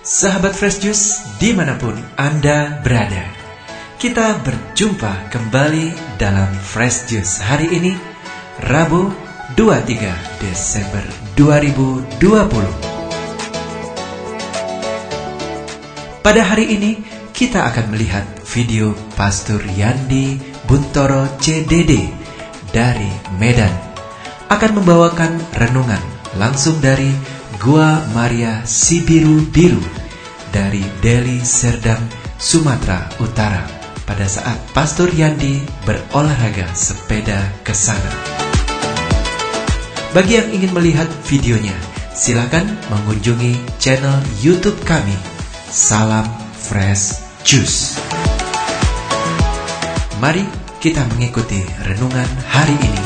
Sahabat Fresh Juice dimanapun Anda berada, kita berjumpa kembali dalam Fresh Juice hari ini, Rabu 23 Desember 2020. Pada hari ini kita akan melihat video Pastor Yandi Buntoro CDD dari Medan akan membawakan renungan langsung dari Gua Maria Sibiru-Biru dari Deli Serdang, Sumatera Utara pada saat Pastor Yandi berolahraga sepeda ke sana. Bagi yang ingin melihat videonya, silakan mengunjungi channel YouTube kami, Salam Fresh Juice. Mari kita mengikuti renungan hari ini.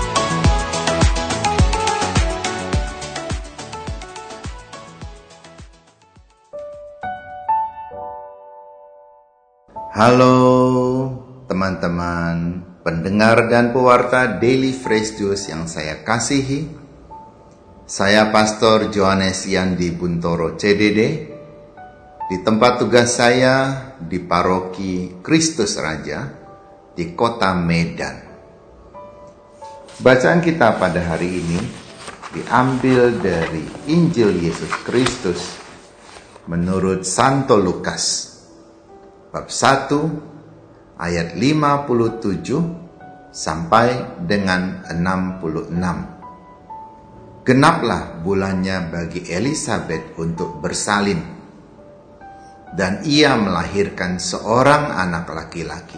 Halo teman-teman pendengar dan pewarta Daily Fresh Juice yang saya kasihi. Saya Pastor Johannes Yandi Buntoro CDD di tempat tugas saya di Paroki Kristus Raja di kota Medan. Bacaan kita pada hari ini diambil dari Injil Yesus Kristus menurut Santo Lukas bab 1 ayat 57 sampai dengan 66. Genaplah bulannya bagi Elisabet untuk bersalin, dan ia melahirkan seorang anak laki-laki.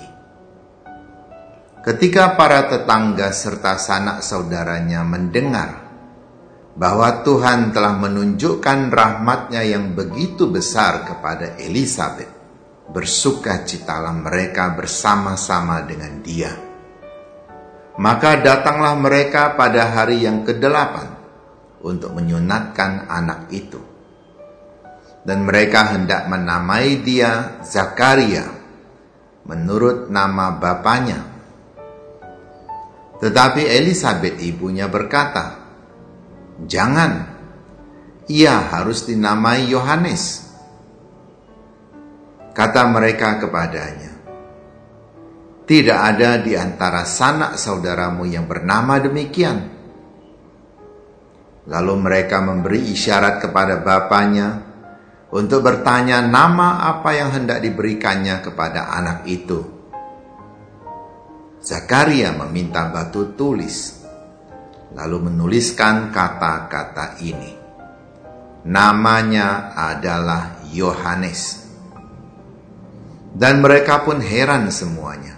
Ketika para tetangga serta sanak saudaranya mendengar bahwa Tuhan telah menunjukkan rahmat-Nya yang begitu besar kepada Elisabet, bersukacitalah mereka bersama-sama dengan dia. Maka datanglah mereka pada hari yang ke-8 untuk menyunatkan anak itu. Dan mereka hendak menamai dia Zakaria menurut nama bapaknya. Tetapi Elisabet ibunya berkata, "Jangan, ia harus dinamai Yohanes." Kata mereka kepadanya, "Tidak ada di antara sanak saudaramu yang bernama demikian." Lalu mereka memberi isyarat kepada bapaknya untuk bertanya nama apa yang hendak diberikannya kepada anak itu. Zakaria meminta batu tulis, lalu menuliskan kata-kata ini, "Namanya adalah Yohanes." Dan mereka pun heran semuanya.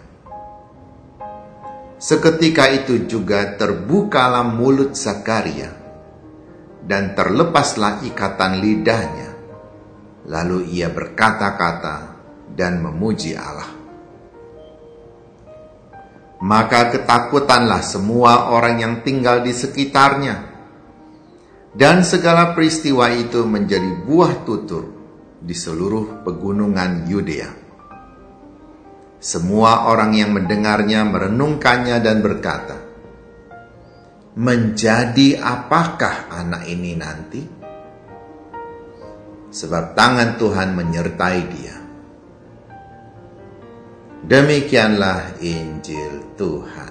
Seketika itu juga terbukalah mulut Zakaria, dan terlepaslah ikatan lidahnya. Lalu ia berkata-kata dan memuji Allah. Maka ketakutanlah semua orang yang tinggal di sekitarnya, dan segala peristiwa itu menjadi buah tutur di seluruh pegunungan Yudea. Semua orang yang mendengarnya merenungkannya dan berkata, "Menjadi apakah anak ini nanti? Sebab tangan Tuhan menyertai dia." Demikianlah Injil Tuhan.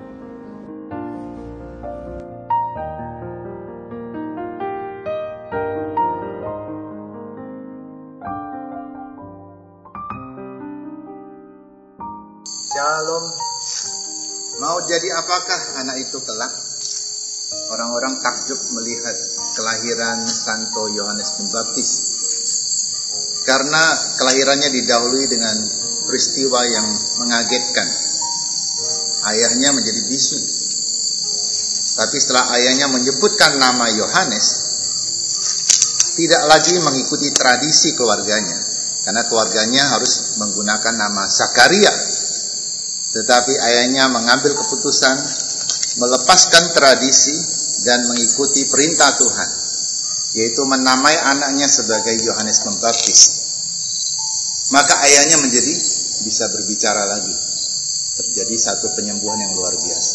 Shalom. Mau jadi apakah anak itu kelak? Orang-orang takjub melihat kelahiran Santo Yohanes Pembaptis, karena kelahirannya didahului dengan peristiwa yang mengagetkan. Ayahnya menjadi bisu. Tapi setelah ayahnya menyebutkan nama Yohanes, tidak lagi mengikuti tradisi keluarganya, karena keluarganya harus menggunakan nama Zakaria. Tetapi ayahnya mengambil keputusan melepaskan tradisi dan mengikuti perintah Tuhan, yaitu menamai anaknya sebagai Yohanes Pembaptis. Maka ayahnya menjadi bisa berbicara lagi. Terjadi satu penyembuhan yang luar biasa.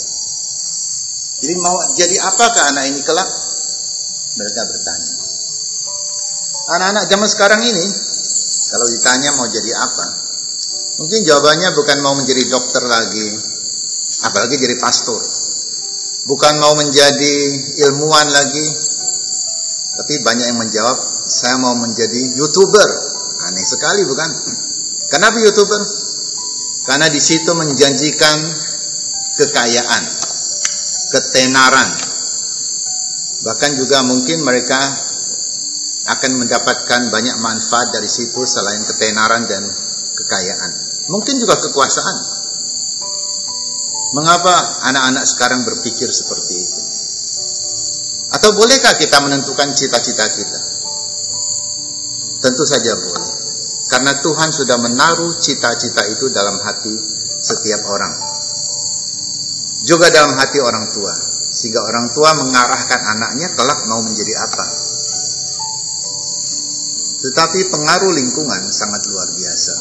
Jadi mau jadi apakah anak ini kelak? Mereka bertanya. Anak-anak zaman sekarang ini, kalau ditanya mau jadi apa, mungkin jawabannya bukan mau menjadi dokter lagi, apalagi jadi pastor. Bukan mau menjadi ilmuwan lagi, tapi banyak yang menjawab, saya mau menjadi YouTuber. Aneh sekali bukan? Kenapa YouTuber? Karena di situ menjanjikan kekayaan, ketenaran. Bahkan juga mungkin mereka akan mendapatkan banyak manfaat dari situ selain ketenaran dan kekayaan. Mungkin juga kekuasaan. Mengapa anak-anak sekarang berpikir seperti itu? Atau bolehkah kita menentukan cita-cita kita? Tentu saja boleh. Karena Tuhan sudah menaruh cita-cita itu dalam hati setiap orang. Juga dalam hati orang tua. Sehingga orang tua mengarahkan anaknya kelak mau menjadi apa. Tetapi pengaruh lingkungan sangat luar biasa.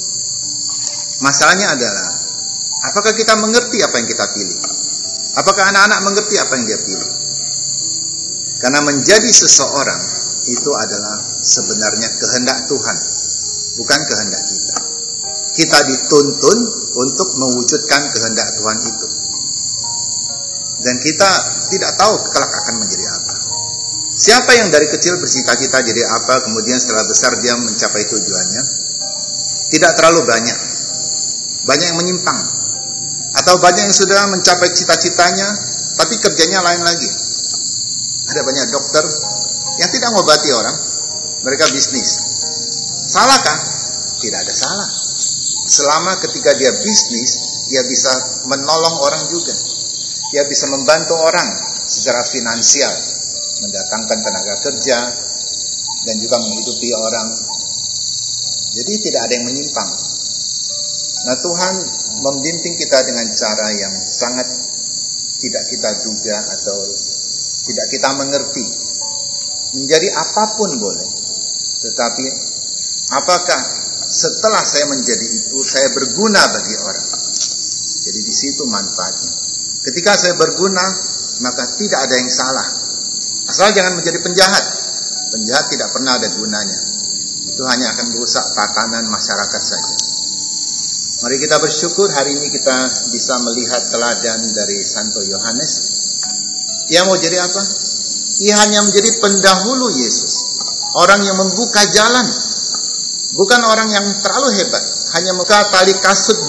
Masalahnya adalah, apakah kita mengerti apa yang kita pilih? Apakah anak-anak mengerti apa yang dia pilih? Karena menjadi seseorang itu adalah sebenarnya kehendak Tuhan, bukan kehendak kita. Kita dituntun untuk mewujudkan kehendak Tuhan itu. Dan kita tidak tahu kelak akan menjadi apa. Siapa yang dari kecil bercita-cita jadi apa, kemudian setelah besar dia mencapai tujuannya? Tidak terlalu banyak. Banyak yang menyimpang. Atau banyak yang sudah mencapai cita-citanya, tapi kerjanya lain lagi. Ada banyak dokter yang tidak mengobati orang, mereka bisnis. Salahkah? Tidak ada salah. Selama ketika dia bisnis, dia bisa menolong orang juga. Dia bisa membantu orang secara finansial, mendatangkan tenaga kerja, dan juga menghidupi orang. Jadi tidak ada yang menyimpang. Nah, Tuhan membimbing kita dengan cara yang sangat tidak kita duga atau tidak kita mengerti. Menjadi apapun boleh. Tetapi apakah setelah saya menjadi itu, saya berguna bagi orang? Jadi di situ manfaatnya. Ketika saya berguna, maka tidak ada yang salah. Asal jangan menjadi penjahat. Penjahat tidak pernah ada gunanya. Itu hanya akan merusak tatanan masyarakat saja. Mari kita bersyukur hari ini kita bisa melihat teladan dari Santo Yohanes. Ia mau jadi apa? Ia hanya menjadi pendahulu Yesus. Orang yang membuka jalan. Bukan orang yang terlalu hebat. Hanya membuka tali kasut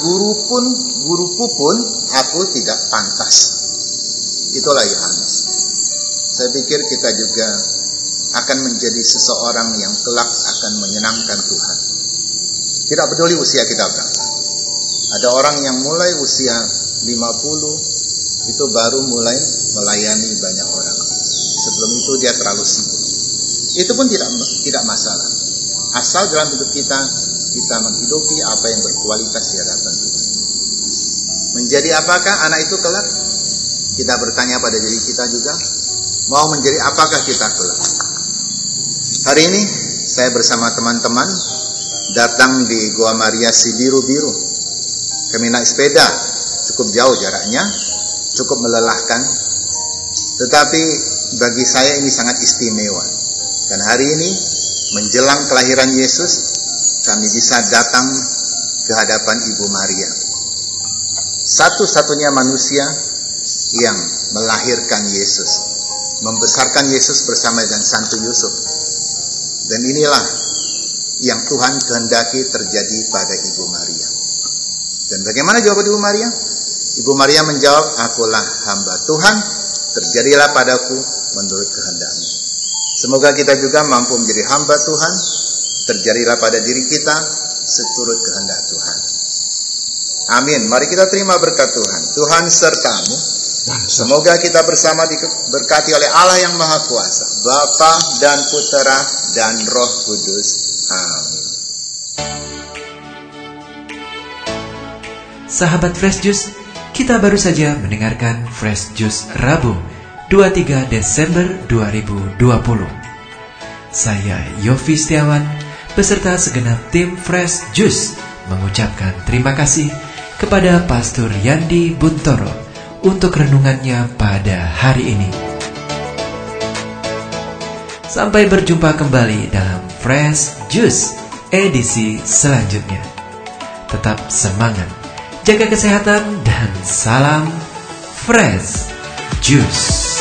guruku pun aku tidak pantas. Itulah Yohanes. Saya pikir kita juga akan menjadi seseorang yang kelak akan menyenangkan Tuhan. Tidak peduli usia kita berapa. Ada orang yang mulai usia 50 itu baru mulai melayani banyak orang. Sebelum itu dia terlalu sibuk. Itu pun tidak masalah. Asal dalam hidup kita menghidupi apa yang berkualitas di hadapan Tuhan. Menjadi apakah anak itu kelak? Kita bertanya pada diri kita juga. Mau menjadi apakah kita kelak? Hari ini saya bersama teman-teman datang di Gua Maria si biru-biru. Kami naik sepeda, cukup jauh jaraknya, cukup melelahkan. Tetapi bagi saya ini sangat istimewa. Dan hari ini, menjelang kelahiran Yesus, kami bisa datang ke hadapan Ibu Maria. Satu-satunya manusia yang melahirkan Yesus. Membesarkan Yesus bersama dengan Santo Yusuf. Dan inilah yang Tuhan kehendaki terjadi pada Ibu Maria. Dan bagaimana jawaban Ibu Maria? Ibu Maria menjawab, akulah hamba Tuhan, terjadilah padaku menurut kehendak-Mu. Semoga kita juga mampu menjadi hamba Tuhan, terjadilah pada diri kita seturut kehendak Tuhan. Amin. Mari kita terima berkat Tuhan. Tuhan serta-Mu. Semoga kita bersama diberkati oleh Allah yang Maha Kuasa, Bapa dan Putera dan Roh Kudus. Amin. Sahabat Fresh Juice, kita baru saja mendengarkan Fresh Juice Rabu 23 Desember 2020. Saya Yofi Setiawan beserta segenap tim Fresh Juice mengucapkan terima kasih kepada Pastor Yandi Buntoro untuk renungannya pada hari ini. Sampai berjumpa kembali dalam Fresh Juice edisi selanjutnya. Tetap semangat, jaga kesehatan, dan salam Fresh Juice.